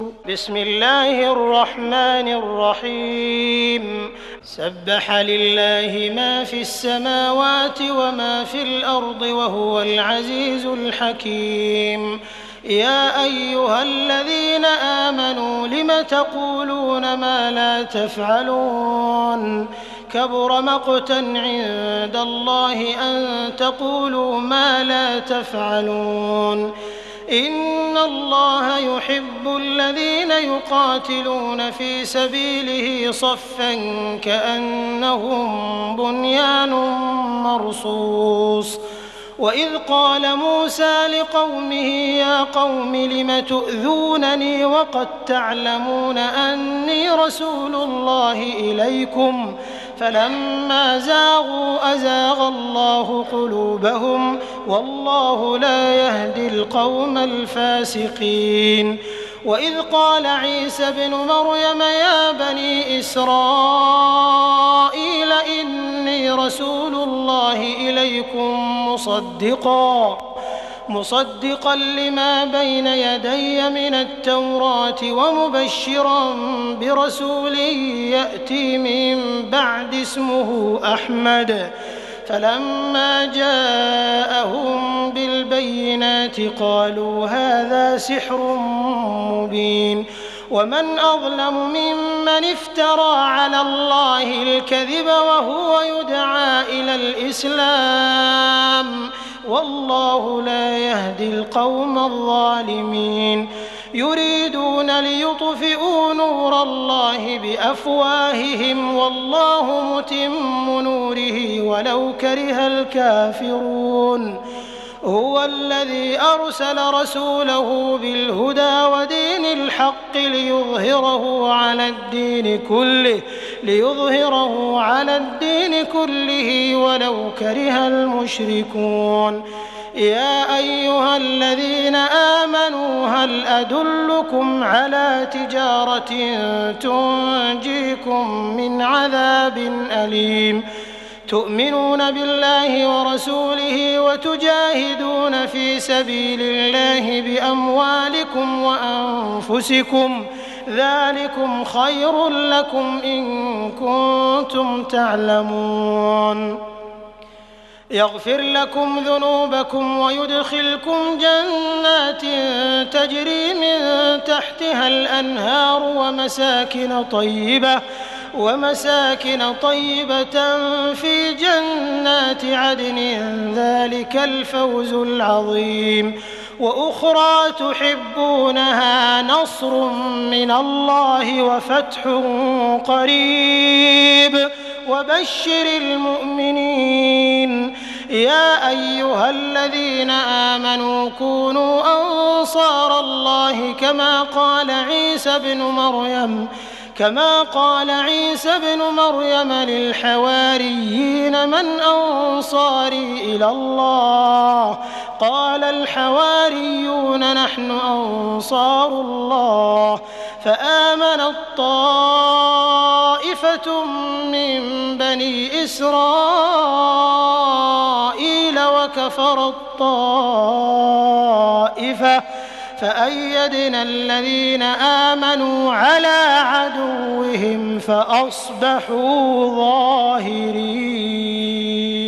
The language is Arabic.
بسم الله الرحمن الرحيم سبح لله ما في السماوات وما في الأرض وهو العزيز الحكيم يا أيها الذين آمنوا لم تقولون ما لا تفعلون كبر مقتا عند الله أن تقولوا ما لا تفعلون إن الله يحب الذين يقاتلون في سبيله صفا كأنهم بنيان مرصوص وإذ قال موسى لقومه يا قوم لم تؤذونني وقد تعلمون أني رسول الله إليكم فلما زاغوا أزاغ الله قلوبهم والله لا يهدي القوم الفاسقين وإذ قال عيسى ابن مريم يا بني إسرائيل إني رسول الله إليكم مصدقا لما بين يدي من التوراة ومبشرا برسول يأتي من بعد اسمه أحمد فلما جاءهم بالبينات قالوا هذا سحر مبين ومن أظلم ممن افترى على الله الكذب وهو يدعى إلى الإسلام والله لا يهدي القوم الظالمين يريدون ليطفئوا نور الله بأفواههم والله متم نوره ولو كره الكافرون هو الذي أرسل رسوله بالهدى ودين الحق ليظهره على الدين كله ولو كره المشركون يا أيها الذين آمنوا هل أدلكم على تجارة تنجيكم من عذاب أليم تؤمنون بالله ورسوله وتجاهدون في سبيل الله بأموالكم وأنفسكم ذلكم خير لكم إن كنتم تعلمون يغفر لكم ذنوبكم ويدخلكم جنات تجري من تحتها الأنهار ومساكن طيبة في جنات عدن ذلك الفوز العظيم وأخرى تحبونها نصر من الله وفتح قريب وبشر المؤمنين يا أيها الذين آمنوا كونوا أنصار الله كما قال عيسى بن مريم للحواريين من أنصاري إلى الله قال الحواريون نحن أنصار الله فآمنت طائفة من بني إسرائيل وكفرت طائفة فأيدنا الذين آمنوا على عدوهم فأصبحوا ظاهرين.